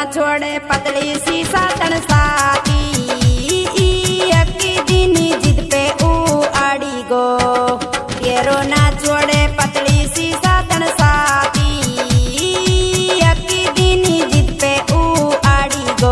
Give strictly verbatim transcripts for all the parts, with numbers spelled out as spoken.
छोड़े पतली सी सातन साती अक्की दीनी जिद पे ऊ आड़ी गो तेरो ना छोड़े पतली सी सातन साती अक्की दीनी जिद पे ऊ आड़ी गो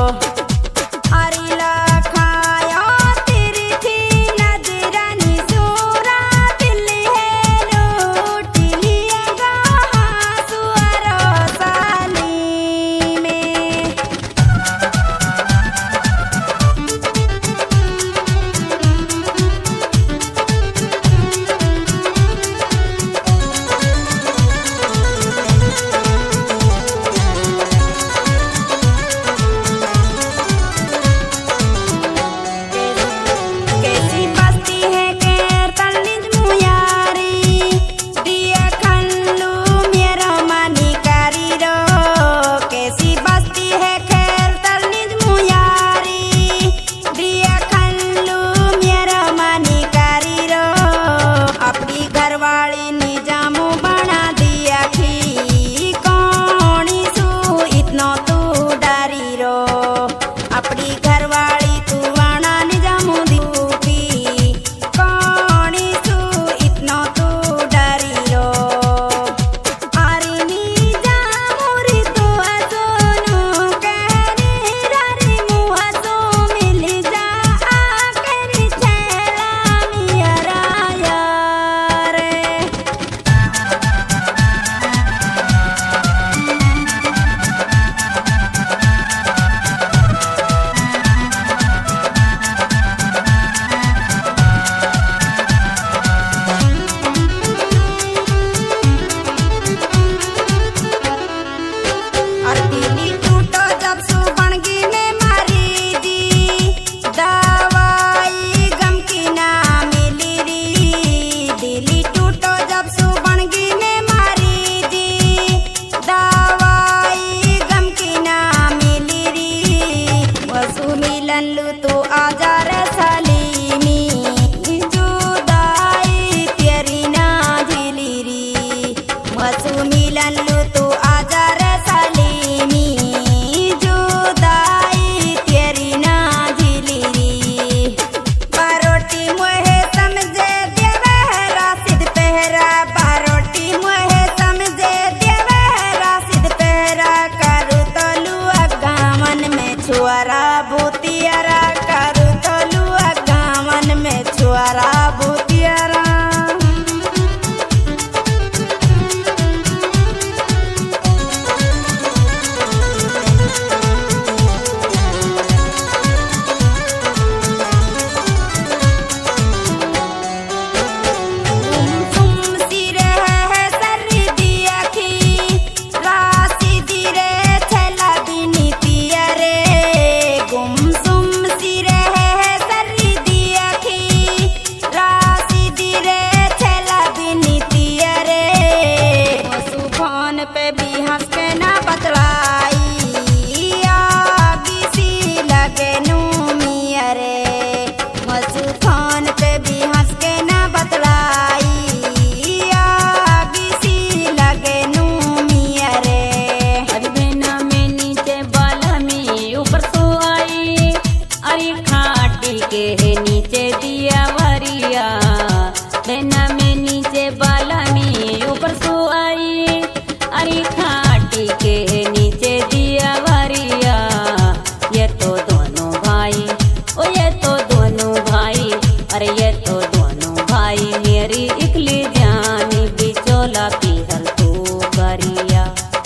छुआरा भूतियारा करू तलुआ गावन में छुआरा भूतियारा पे भी हंस के ना बतलाई आगी सी लगे नूमिया रे मसू खान पे भी हंस के ना बतलाई आगी सी लगे नूमिया रे अरे बेना में नीचे बाला में ऊपर सो आई अरे खाटी के नीचे दिया वरिया बेना में नीचे बाला में ऊपर सो आई अरे खाटी के नीचे दिया वरिया ये तो दोनों भाई ओ ये तो दोनों भाई अरे ये तो दोनों भाई मेरी इकली जानी बिचोला पीहल तू करिया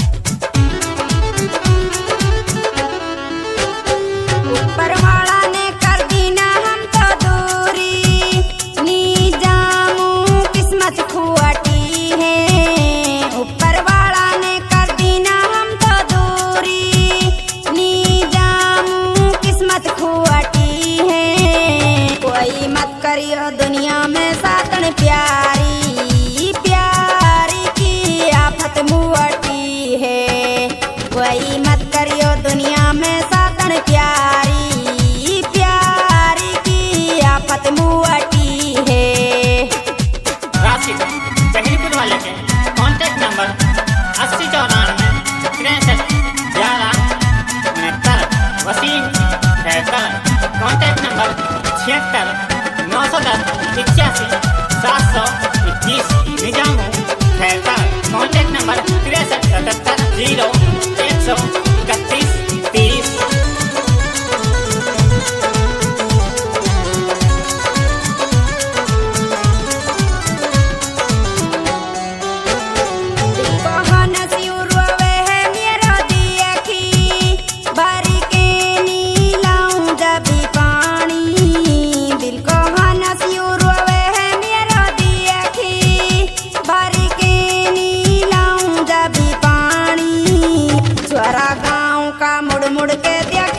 ऊपर वाला ने कर दी ना हम तो दूरी नी जामू किस्मत खुआटी है ऊपर वाला ने कर दी ना हम तो दूरी नी जामू किस्मत खुआटी है कोई मत करियो दुनिया में सातन प्यारी प्यारी की आफत मुआटी है कोई मत करियो दुनिया में सातन प्यारी प्यारी की आफत मुआटी है। राशिद जहीरपुर वाले के कॉन्टैक्ट नंबर अस्सी चौरानवे तिरसठ ग्यारह वसीम रहता। कॉन्टैक्ट नंबर छिहत्तर नौ सौ दस इक्यासी सात सौ इक्कीस निजामू रहता। कॉन्टैक्ट नंबर तिरसठ सतहत्तर जीरो एक सौ इकतीस तीस। मुड़ मुड़ के दिया